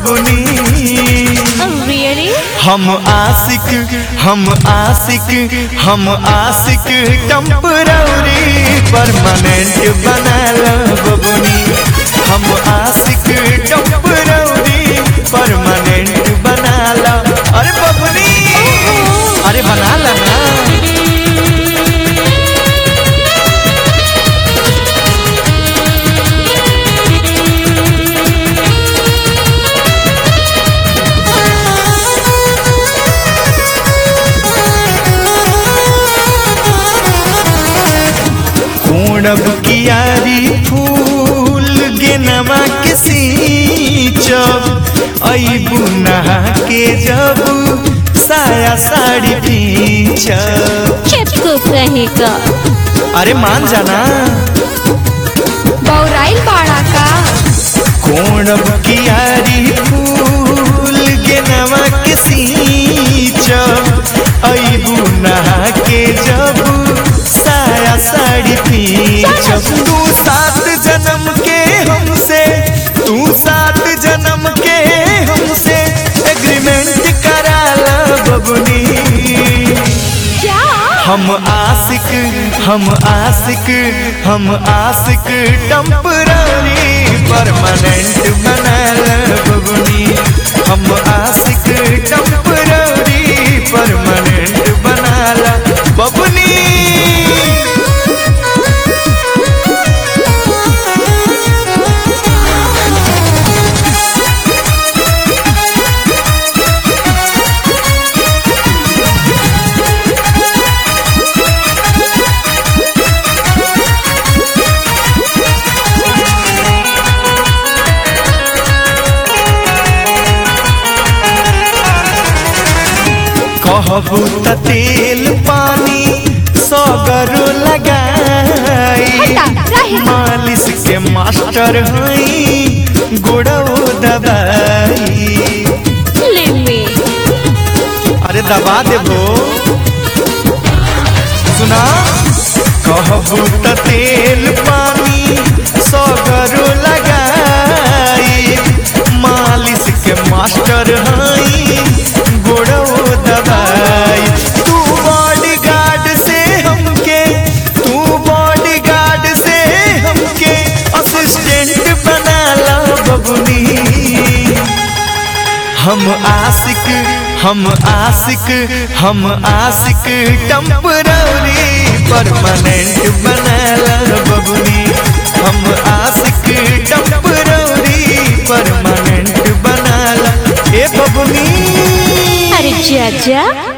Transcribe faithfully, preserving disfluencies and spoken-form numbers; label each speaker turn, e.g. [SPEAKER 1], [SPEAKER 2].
[SPEAKER 1] बबुनी।
[SPEAKER 2] really?
[SPEAKER 1] हम आशिक हम आशिक हम आशिक टेम्पररी परमानेंट बनाला बबुनी। हम आशिक टेम्पररी परमानेंट बनाला। अरे बबुनी अरे बनाला ना। पूनब कियारी फूल गेनमा के सींचब अइबू नहा के जब साया साड़ी पींचब।
[SPEAKER 2] चुप रहेगा।
[SPEAKER 1] अरे मान जाना
[SPEAKER 2] बौराइल बाड़ा का।
[SPEAKER 1] पूनब कियारी फूल गेनमा के सींचब अइबू नहा के जब साया साड़ी पींचब। तू सात जन्म के हमसे तू सात जन्म के हमसे एग्रीमेंट कराला बबुनी।
[SPEAKER 2] क्या?
[SPEAKER 1] हम आशिक हम आशिक हम आशिक टेम्पररी परमानेंट बनाला बबुनी। हम आशिक टेम्पररी परमानेंट बनाला बबुनी। कहबू त तेल पानी सगरो लगाई। मालिश के मास्टर हई गोड़ो दबाई। अरे दबा देबो सुना। कहबू त तेल पानी सगरो लगाई। मालिश के मास्टर हई गोड़ो दबाई। तू बॉडीगार्ड से हमके तू बॉडीगार्ड से हमके असिस्टेंट बनाला बबुनी। हम आशिक हम आशिक हम आशिक टेम्पररी परमानेंट बनाला बबुनी। हम आशिक टेम्पररी परमानेंट बनाला ए बबुनी।
[SPEAKER 2] अरे चाचा